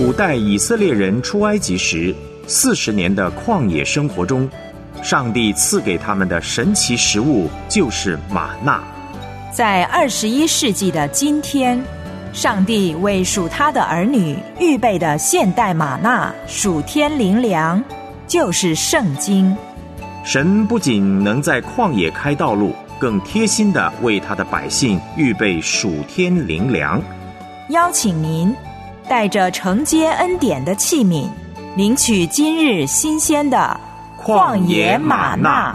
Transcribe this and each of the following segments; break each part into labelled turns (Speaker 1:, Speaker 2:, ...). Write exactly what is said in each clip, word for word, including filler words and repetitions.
Speaker 1: 古代以色列人出埃及时四十年的旷野生活中，上帝赐给他们的神奇食物就是玛纳。
Speaker 2: 在二十一世纪的今天，上帝为属他的儿女预备的现代玛纳属天灵粮，就是圣经。
Speaker 1: 神不仅能在旷野开道路，更贴心地为他的百姓预备属天灵粮。
Speaker 2: 邀请您带着承接恩典的器皿，领取今日新鲜的旷野玛纳。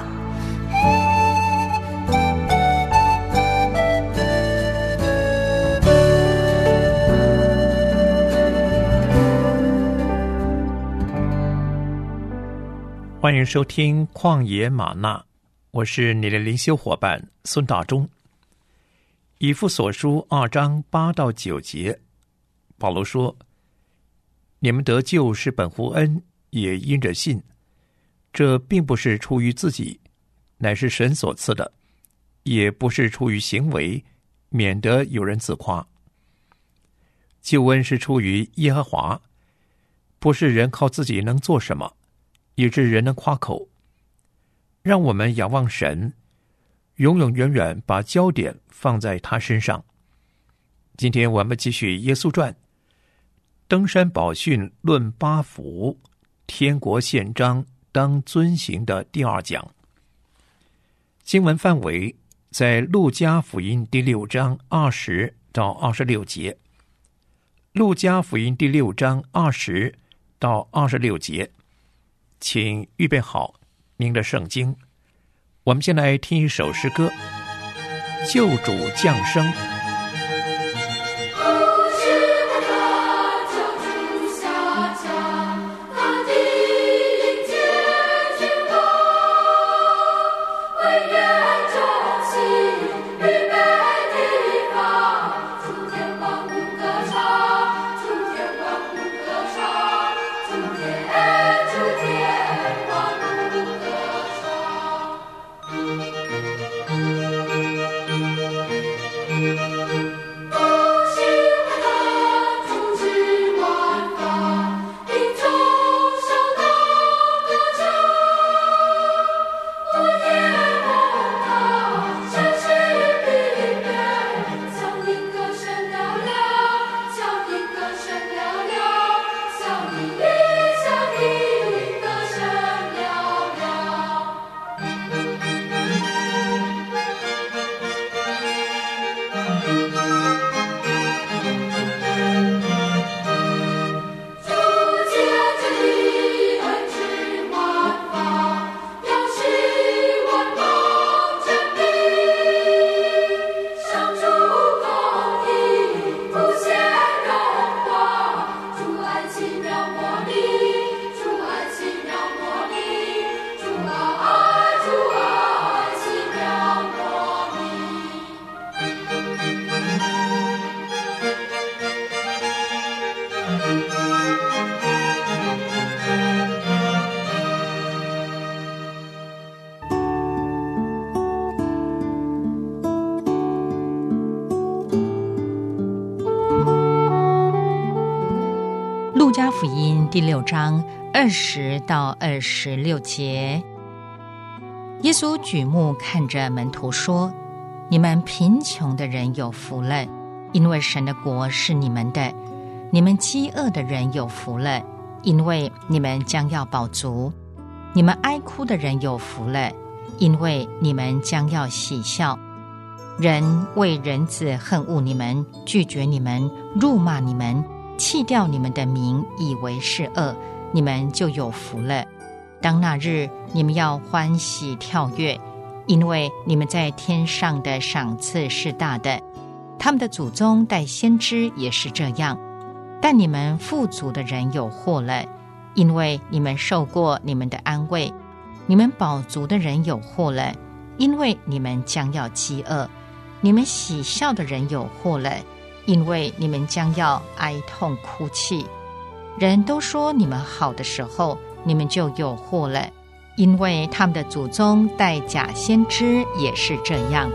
Speaker 3: 欢迎收听旷野玛纳，我是你的灵修伙伴孙大中。以弗所书二章八到九节，保罗说：你们得救是本乎恩，也因着信。这并不是出于自己，乃是神所赐的；也不是出于行为，免得有人自夸。救恩是出于耶和华，不是人靠自己能做什么，以致人能夸口。让我们仰望神，永永远远把焦点放在他身上。今天我们继续耶稣传，登山宝训论八福，天国宪章当遵行的第二讲。经文范围在路加福音第六章二十到二十六节。路加福音第六章二十到二十六节，请预备好您的圣经。我们先来听一首诗歌，救主降生。
Speaker 4: 路加福音第六章二十到二十六节，耶稣举目看着门徒说：你们贫穷的人有福了，因为神的国是你们的；你们饥饿的人有福了，因为你们将要饱足；你们哀哭的人有福了，因为你们将要喜笑。人为人子恨恶你们，拒绝你们，辱骂你们，弃掉你们的名，以为是恶，你们就有福了。当那日，你们要欢喜跳跃，因为你们在天上的赏赐是大的。他们的祖宗带先知也是这样。但你们富足的人有祸了，因为你们受过你们的安慰；你们饱足的人有祸了，因为你们将要饥饿；你们喜笑的人有祸了，因为你们将要哀痛哭泣。人都说你们好的时候，你们就有祸了，因为他们的祖宗带假先知也是这样。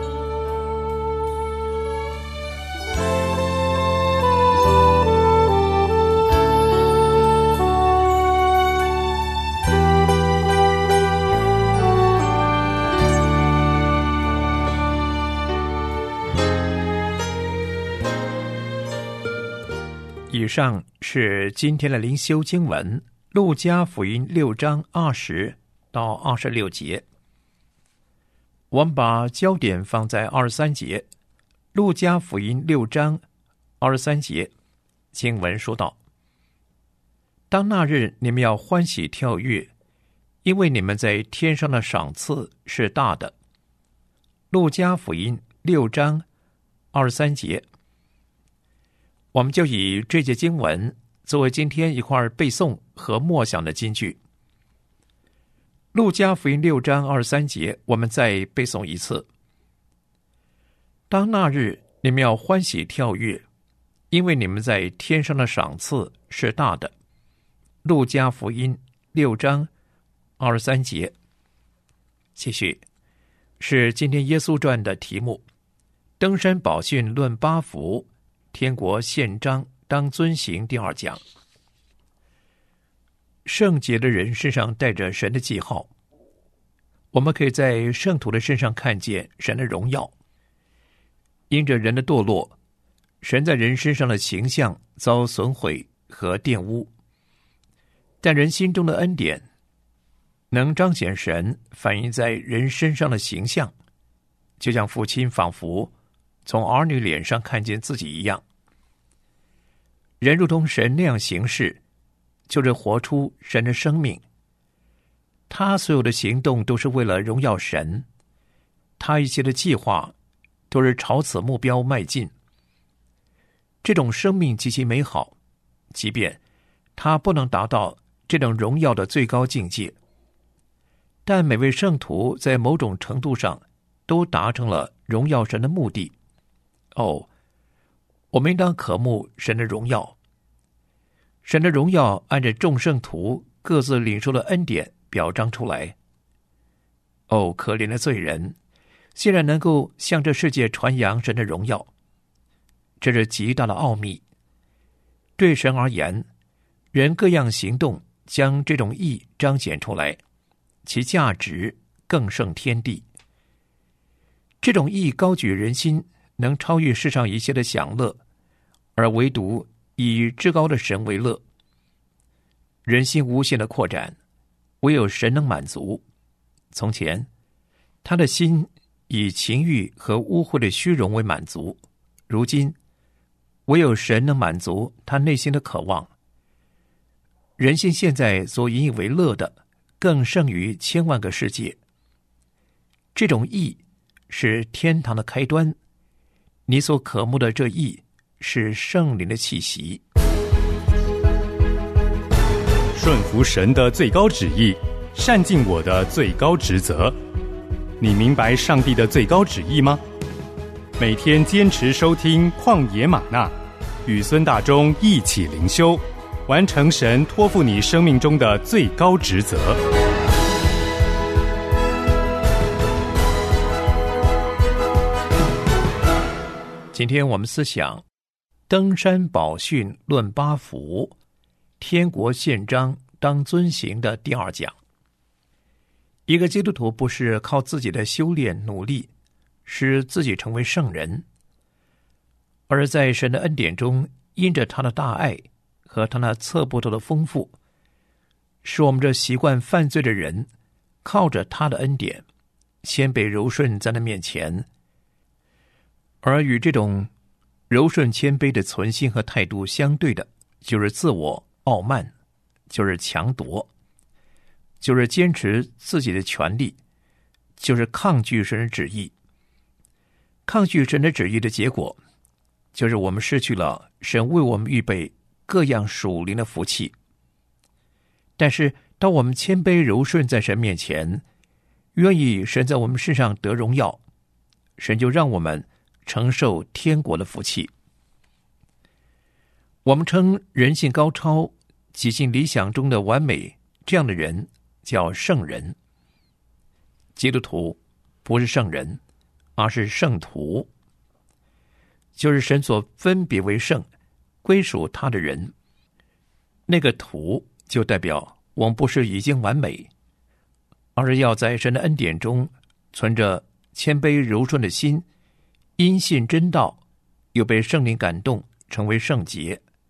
Speaker 3: 以上是今天的灵修经文，路加福音六章二十到二十六节。我们把焦点放在二十三节，路加福音六章二十三节，经文说道：当那日，你们要欢喜跳跃，因为你们在天上的赏赐是大的。路加福音六章二十三节，我们就以这节经文作为今天一块背诵和默想的金句。路加福音六章二十三节，我们再背诵一次：当那日，你们要欢喜跳跃，因为你们在天上的赏赐是大的。路加福音六章二十三节。继续是今天耶稣传的题目：登山宝训论八福，天国宪章当遵行第二讲。圣洁的人身上带着神的记号，我们可以在圣徒的身上看见神的荣耀。因着人的堕落，神在人身上的形象遭损毁和玷污，但人心中的恩典能彰显神反映在人身上的形象，就像父亲仿佛从儿女脸上看见自己一样。人如同神那样行事，就是活出神的生命。他所有的行动都是为了荣耀神，他一切的计划都是朝此目标迈进。这种生命极其美好，即便他不能达到这种荣耀的最高境界，但每位圣徒在某种程度上都达成了荣耀神的目的。哦，我们应当渴慕神的荣耀。神的荣耀按着众圣徒各自领受的恩典表彰出来。哦，可怜的罪人，竟然能够向这世界传扬神的荣耀，这是极大的奥秘。对神而言，人各样行动将这种义彰显出来，其价值更胜天地。这种义高举人心，能超越世上一切的享乐，而唯独以至高的神为乐。人心无限的扩展，唯有神能满足。从前，他的心以情欲和污秽的虚荣为满足，如今，唯有神能满足他内心的渴望。人心现在所引以为乐的，更胜于千万个世界。这种义是天堂的开端，你所渴慕的这义是圣灵的气息。
Speaker 5: 顺服神的最高旨意，善尽我的最高职责。你明白上帝的最高旨意吗？每天坚持收听旷野吗哪，与孙大中一起灵修，完成神托付你生命中的最高职责。
Speaker 3: 今天我们思想登山宝训论八福，天国宪章当遵行的第二讲。一个基督徒不是靠自己的修炼努力使自己成为圣人，而在神的恩典中，因着他的大爱和他那测不透的丰富，使我们这习惯犯罪的人靠着他的恩典先被柔顺在他面前。而与这种柔顺谦卑的存心和态度相对的，就是自我傲慢，就是强夺，就是坚持自己的权利，就是抗拒神的旨意。抗拒神的旨意的结果，就是我们失去了神为我们预备各样属灵的福气。但是当我们谦卑柔顺在神面前，愿意神在我们身上得荣耀，神就让我们承受天国的福气。我们称人性高超、极尽理想中的完美，这样的人叫圣人。基督徒不是圣人，而是圣徒，就是神所分别为圣、归属他的人。那个徒就代表我们不是已经完美，而是要在神的恩典中存着谦卑柔顺的心，因信真道，又被圣灵感动，成为圣洁，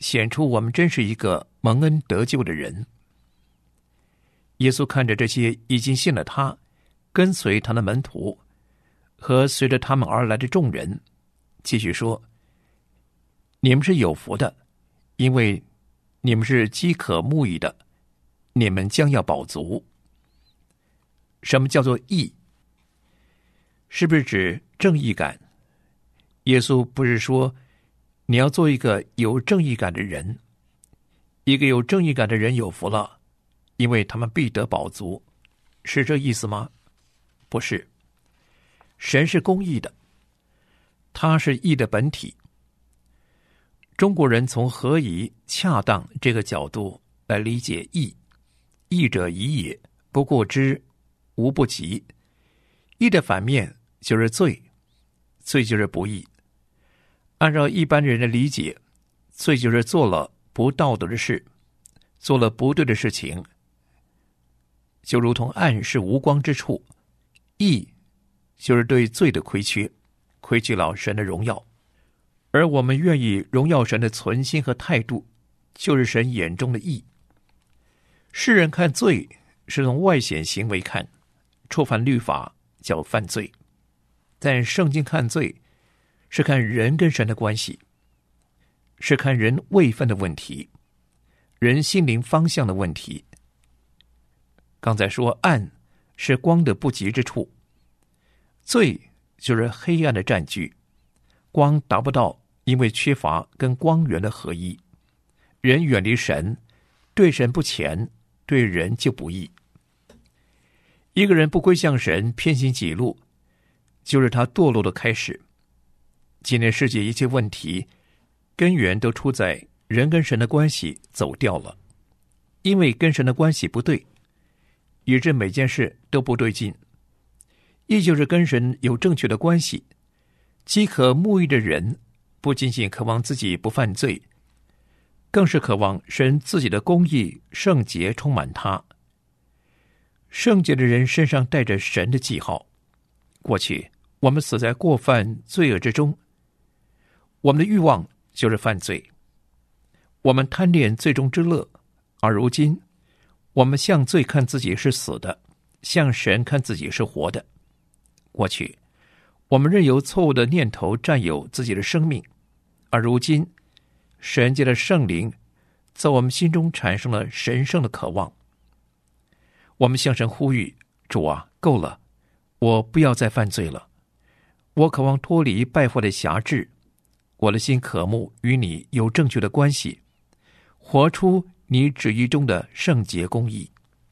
Speaker 3: 显出我们真是一个蒙恩得救的人。耶稣看着这些已经信了他、跟随他的门徒和随着他们而来的众人，继续说：你们是有福的，因为你们是饥渴慕义的，你们将要饱足。什么叫做义？是不是指正义感？耶稣不是说你要做一个有正义感的人，一个有正义感的人有福了，因为他们必得饱足，是这意思吗？不是。神是公义的，他是义的本体。中国人从合宜、恰当这个角度来理解义，义者宜也，不过之，无不及。义的反面就是罪，罪就是不义。按照一般人的理解，罪就是做了不道德的事，做了不对的事情，就如同暗是无光之处，义就是对罪的亏缺，亏缺了神的荣耀。而我们愿意荣耀神的存心和态度，就是神眼中的义。世人看罪是从外显行为看，触犯律法叫犯罪，但圣经看罪是看人跟神的关系，是看人位分的问题，人心灵方向的问题。刚才说暗是光的不及之处，罪就是黑暗的占据，光达不到，因为缺乏跟光源的合一。人远离神，对神不虔，对人就不义。一个人不归向神，偏行己路，就是他堕落的开始。今天世界一切问题根源都出在人跟神的关系走掉了，因为跟神的关系不对，以致每件事都不对劲。亦就是跟神有正确的关系，饥渴慕义的人不仅仅渴望自己不犯罪，更是渴望神自己的公义圣洁充满他。圣洁的人身上带着神的记号。过去我们死在过犯罪恶之中，我们的欲望就是犯罪，我们贪恋罪中之乐，而如今我们向罪看自己是死的，向神看自己是活的。过去我们任由错误的念头占有自己的生命，而如今神界的圣灵在我们心中产生了神圣的渴望。我们向神呼吁：主啊，够了，我不要再犯罪了，我渴望脱离败坏的辖制，我的心渴慕与你有正确的关系，活出你旨意中的圣洁公义。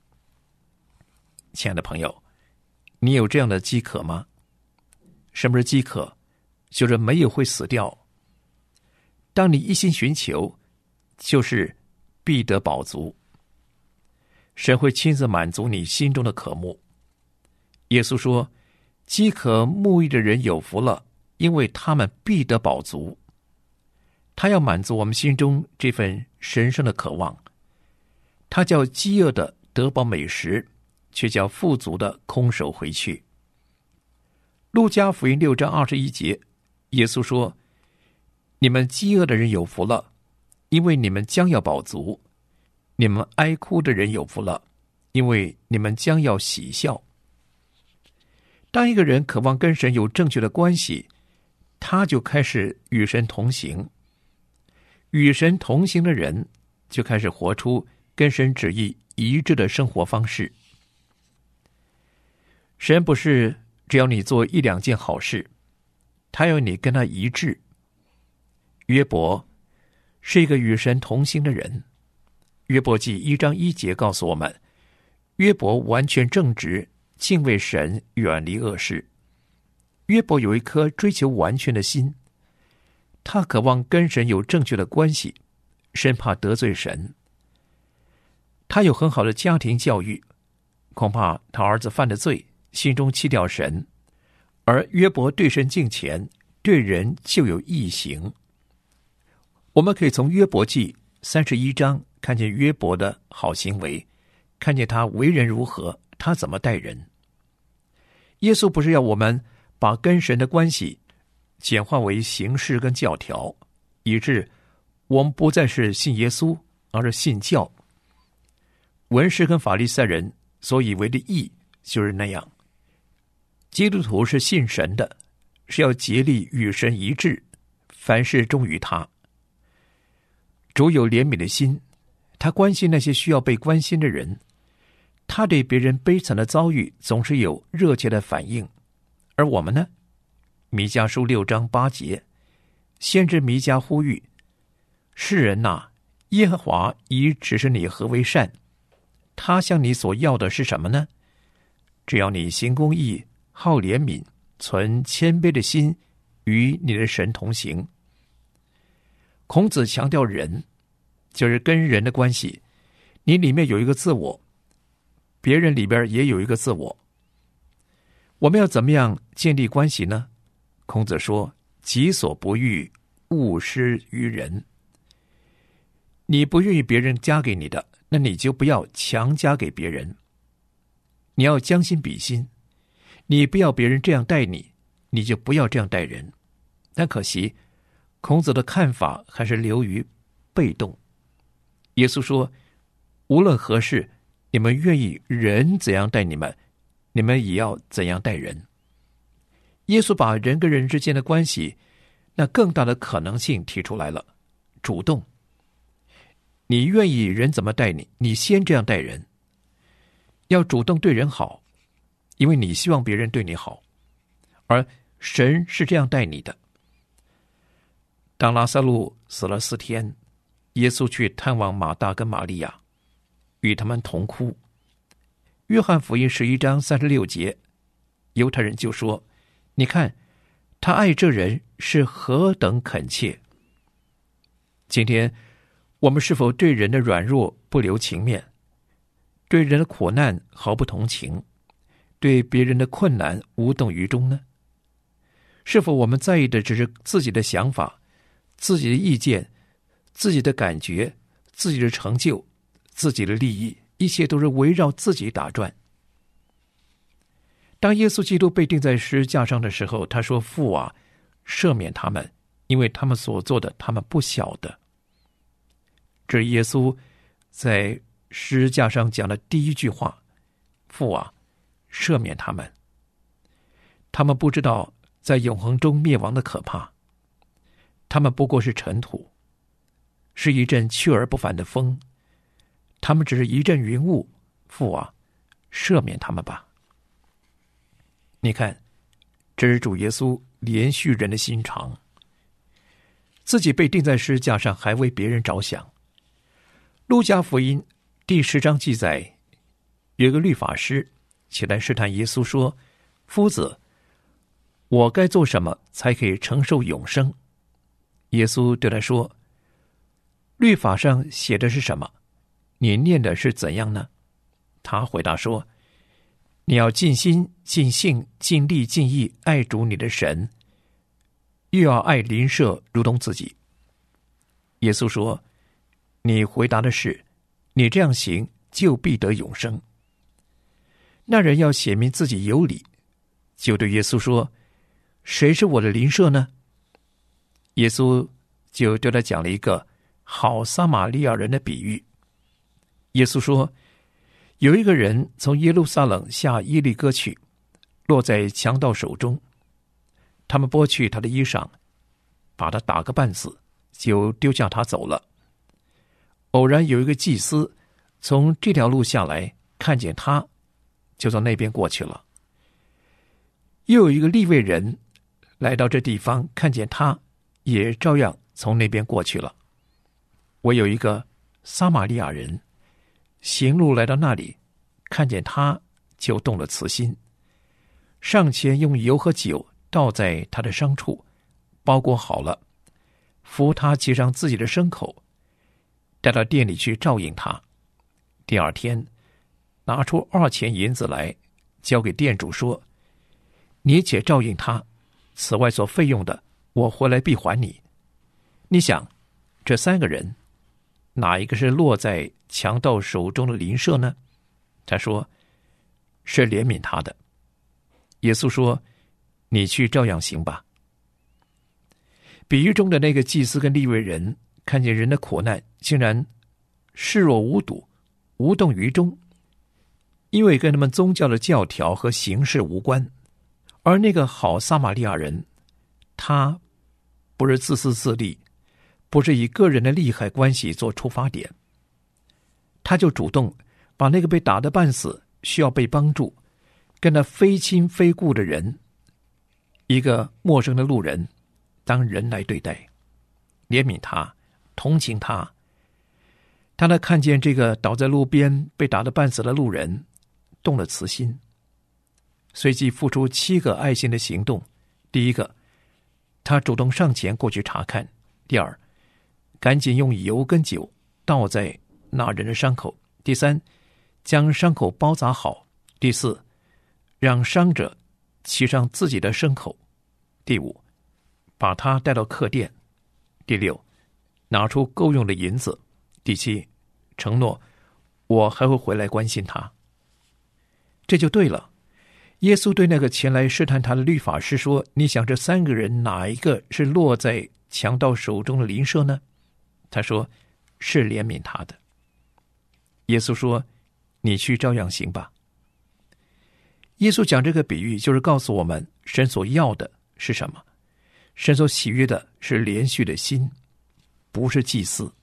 Speaker 3: 亲爱的朋友，你有这样的饥渴吗？什么是饥渴？就是没有会死掉。当你一心寻求，就是必得饱足。神会亲自满足你心中的渴慕。耶稣说：饥渴慕义的人有福了，因为他们必得饱足。他要满足我们心中这份神圣的渴望。他叫饥饿的得饱美食，却叫富足的空手回去。路加福音六章二十一节，耶稣说：你们饥饿的人有福了，因为你们将要饱足；你们哀哭的人有福了，因为你们将要喜笑。当一个人渴望跟神有正确的关系，他就开始与神同行。与神同行的人就开始活出跟神旨意一致的生活方式。神不是只要你做一两件好事，他要你跟他一致。约伯是一个与神同行的人。约伯记一章一节告诉我们，约伯完全正直，敬畏神，远离恶事。约伯有一颗追求完全的心，他渴望跟神有正确的关系，生怕得罪神。他有很好的家庭教育，恐怕他儿子犯了罪，心中弃掉神。而约伯对神敬虔，对人就有义行。我们可以从约伯记三十一章看见约伯的好行为，看见他为人如何，他怎么待人。耶稣不是要我们把跟神的关系简化为形式跟教条，以致我们不再是信耶稣，而是信教。文士跟法利赛人所以为的义就是那样。基督徒是信神的，是要竭力与神一致，凡事忠于他。主有怜悯的心，他关心那些需要被关心的人，他对别人悲惨的遭遇总是有热切的反应。而我们呢？弥迦书六章八节，先知弥迦呼吁世人呐、啊，耶和华已指示你何为善，他向你所要的是什么呢？只要你行公义，好怜悯，存谦卑的心，与你的神同行。孔子强调人，就是跟人的关系，你里面有一个自我，别人里边也有一个自我。我们要怎么样建立关系呢？孔子说，己所不欲，勿施于人。你不愿意别人加给你的，那你就不要强加给别人。你要将心比心，你不要别人这样待你，你就不要这样待人。但可惜孔子的看法还是流于被动。耶稣说，无论何事，你们愿意人怎样待你们，你们也要怎样待人。耶稣把人跟人之间的关系那更大的可能性提出来了，主动。你愿意人怎么待你，你先这样待人。要主动对人好，因为你希望别人对你好，而神是这样待你的。当拉撒路死了四天，耶稣去探望马大跟玛利亚，与他们同哭。约翰福音十一章三十六节，犹太人就说，你看他爱这人是何等恳切。今天我们是否对人的软弱不留情面，对人的苦难毫不同情，对别人的困难无动于衷呢？是否我们在意的只是自己的想法、自己的意见、自己的感觉、自己的成就、自己的利益，一切都是围绕自己打转？当耶稣基督被钉在十字架上的时候，他说，父啊，赦免他们，因为他们所做的他们不晓得。这是耶稣在十字架上讲的第一句话，父啊，赦免他们。他们不知道在永恒中灭亡的可怕，他们不过是尘土，是一阵去而不返的风，他们只是一阵云雾。父啊，赦免他们吧。你看，这是主耶稣连续人的心肠，自己被钉在十字架上，还为别人着想。路加福音第十章记载，有个律法师起来试探耶稣说，夫子，我该做什么才可以承受永生？耶稣对他说，律法上写的是什么？你念的是怎样呢？他回答说，你要尽心、尽性、尽力、尽意爱主你的神，又要爱邻舍如同自己。耶稣说，你回答的是，你这样行就必得永生。那人要显明自己有理，就对耶稣说，谁是我的邻舍呢？耶稣就对他讲了一个好撒玛利亚人的比喻。耶稣说，有一个人从耶路撒冷下耶利哥去，落在强盗手中，他们剥去他的衣裳，把他打个半死，就丢下他走了。偶然有一个祭司从这条路下来，看见他，就从那边过去了。又有一个利未人来到这地方，看见他，也照样从那边过去了。我有一个撒玛利亚人行路来到那里，看见他，就动了慈心，上前用油和酒倒在他的伤处，包裹好了，扶他骑上自己的牲口，带到店里去照应他。第二天拿出二钱银子来，交给店主说，你且照应他，此外所费用的，我回来必还你。你想，这三个人哪一个是落在强盗手中的邻舍呢？他说，是怜悯他的。耶稣说，你去照样行吧。比喻中的那个祭司跟利未人看见人的苦难，竟然视若无睹，无动于衷，因为跟他们宗教的教条和形式无关。而那个好撒玛利亚人，他不是自私自利，不是以个人的利害关系做出发点，他就主动把那个被打得半死、需要被帮助、跟他非亲非故的人，一个陌生的路人，当人来对待，怜悯他，同情他。当他看见这个倒在路边被打得半死的路人，动了慈心，随即付出七个爱心的行动。第一个，他主动上前过去查看；第二，赶紧用油跟酒倒在那人的伤口；第三，将伤口包扎好；第四，让伤者骑上自己的牲口；第五，把他带到客店；第六，拿出够用的银子；第七，承诺我还会回来关心他。这就对了。耶稣对那个前来试探他的律法师说，你想这三个人哪一个是落在强盗手中的邻舍呢？他说，是怜悯他的。耶稣说，你去照样行吧。耶稣讲这个比喻，就是告诉我们，神所要的是什么？神所喜悦的是连续的心，不是祭祀。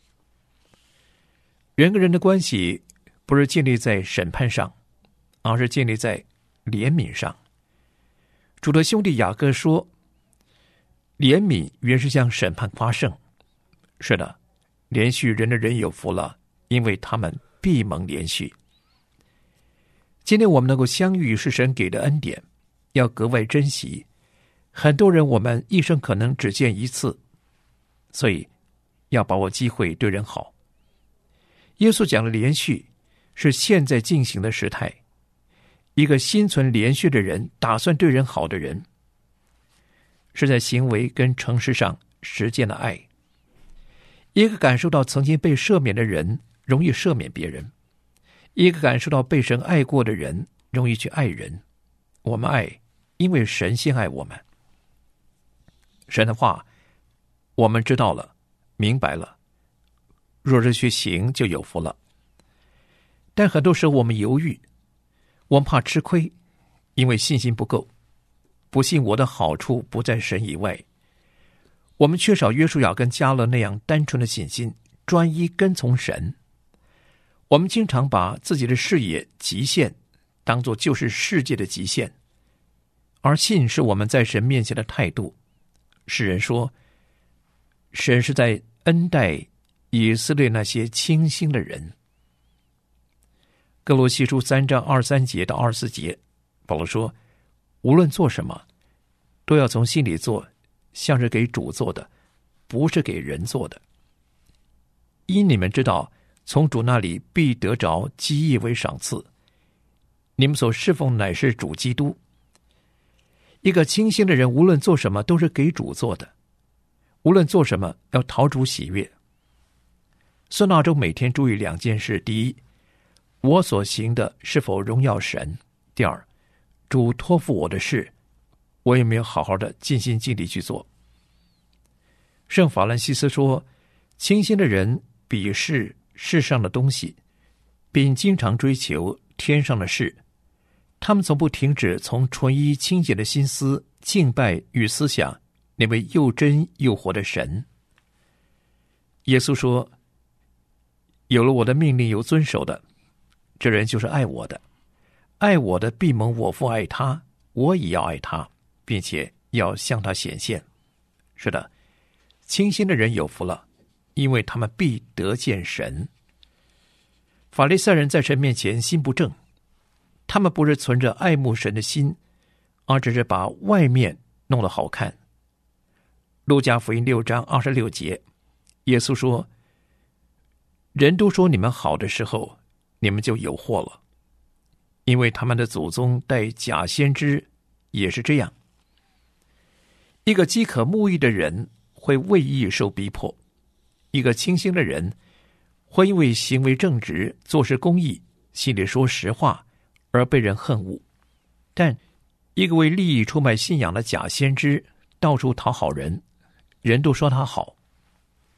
Speaker 3: 人跟人的关系不是建立在审判上，而是建立在怜悯上。主的兄弟雅各说，怜悯原是向审判夸胜。是的，连续人的人有福了，因为他们必蒙连续。今天我们能够相遇是神给的恩典，要格外珍惜。很多人我们一生可能只见一次，所以要把握机会对人好。耶稣讲的连续是现在进行的时态，一个心存连续的人，打算对人好的人，是在行为跟诚实上实践了爱。一个感受到曾经被赦免的人，容易赦免别人；一个感受到被神爱过的人，容易去爱人。我们爱，因为神先爱我们。神的话我们知道了，明白了，若是去行，就有福了。但很多时候我们犹豫，我们怕吃亏，因为信心不够，不信我的好处不在神以外。我们缺少约书亚跟迦勒那样单纯的信心，专一跟从神。我们经常把自己的视野极限当作就是世界的极限，而信是我们在神面前的态度。诗人说，神是在恩待以色列那些清心的人。哥罗西书三章二三节到二四节，保罗说，无论做什么，都要从心里做，像是给主做的，不是给人做的。因你们知道，从主那里必得着基业为赏赐，你们所侍奉乃是主基督。一个清心的人，无论做什么都是给主做的，无论做什么要讨主喜悦。孙大中每天注意两件事：第一，我所行的是否荣耀神；第二，主托付我的事，我有没有好好的尽心尽力去做。圣法兰西斯说，清心的人鄙视世上的东西，并经常追求天上的事。他们从不停止从纯一清洁的心思敬拜与思想那位又真又活的神。耶稣说，有了我的命令有遵守的，这人就是爱我的，爱我的必蒙我父爱他，我也要爱他，并且要向他显现。是的，清心的人有福了，因为他们必得见神。法利赛人在神面前心不正，他们不是存着爱慕神的心，而只是把外面弄得好看。路加福音六章二十六节，耶稣说，人都说你们好的时候，你们就有祸了，因为他们的祖宗带假先知也是这样。一个饥渴慕义的人会为义受逼迫，一个清心的人会因为行为正直、做事公义、心里说实话而被人恨恶。但一个为利益出卖信仰的假先知，到处讨好人，人都说他好。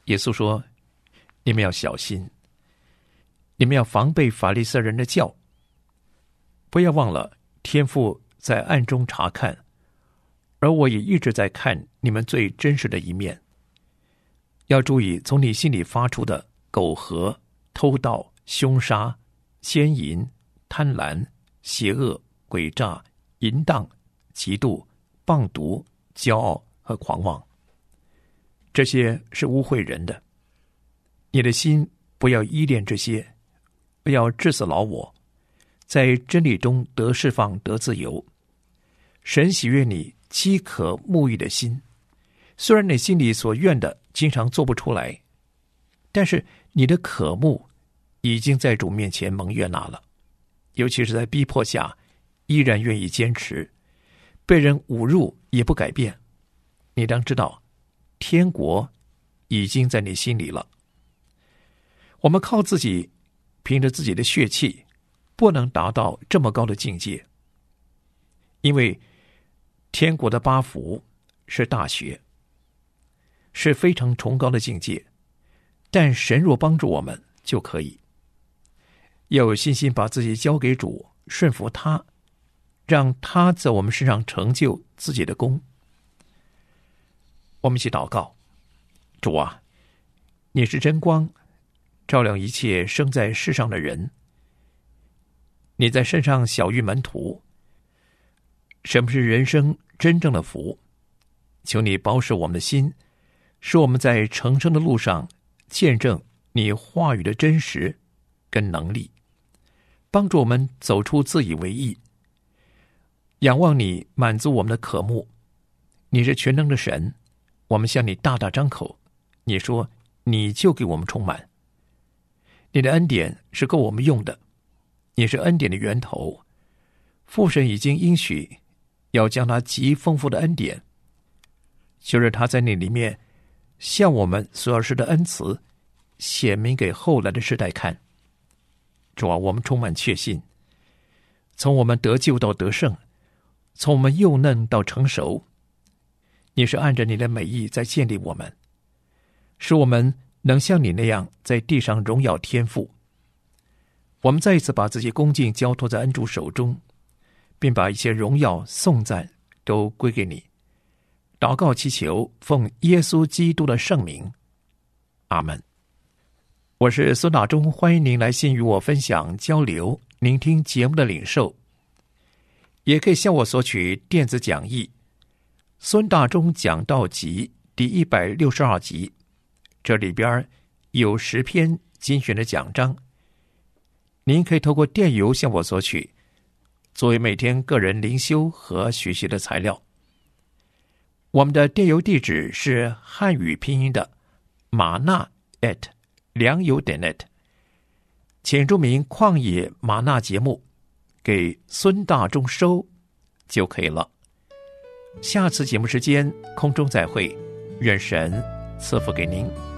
Speaker 3: 耶稣说，你们要小心，你们要防备法利赛人的酵，不要忘了天父在暗中查看，而我也一直在看你们最真实的一面。要注意从你心里发出的苟合、偷盗、凶杀、奸淫、贪婪、邪恶、诡诈、淫荡、嫉妒、棒毒、骄傲和狂妄，这些是污秽人的。你的心不要依恋这些，要治死老我，在真理中得释放得自由。神喜悦你饥渴沐浴的心，虽然你心里所愿的经常做不出来，但是你的渴慕已经在主面前蒙悦纳了，尤其是在逼迫下依然愿意坚持，被人侮辱也不改变。你当知道，天国已经在你心里了。我们靠自己，凭着自己的血气，不能达到这么高的境界，因为天国的八福是大学，是非常崇高的境界，但神若帮助我们就可以。要有信心把自己交给主，顺服他，让他在我们身上成就自己的功。我们一起祷告。主啊，你是真光，照亮一切生在世上的人。你在身上晓谕门徒什么是人生真正的福，求你保守我们的心，使我们在成圣的路上见证你话语的真实跟能力，帮助我们走出自以为意，仰望你满足我们的渴慕。你是全能的神，我们向你大大张口，你说你就给我们充满。你的恩典是够我们用的，你是恩典的源头，父神已经应许要将他极丰富的恩典，就是他在那里面向我们所要施的恩慈显明给后来的世代看。主啊，我们充满确信，从我们得救到得胜，从我们幼嫩到成熟，你是按着你的美意在建立我们，使我们能像你那样在地上荣耀天父。我们再一次把自己恭敬交托在恩主手中，并把一切荣耀颂赞都归给你。祷告祈求，奉耶稣基督的圣名，阿们。我是孙大中，欢迎您来信与我分享交流，聆听节目的领受，也可以向我索取电子讲义《孙大中讲道集》第一百六十二集，这里边有十篇精选的讲章，您可以透过电邮向我索取，作为每天个人灵修和学习的材料。我们的电邮地址是汉语拼音的玛纳 at 良友点 net， 请注明旷野玛纳节目，给孙大中收就可以了。下次节目时间空中再会，愿神赐福给您。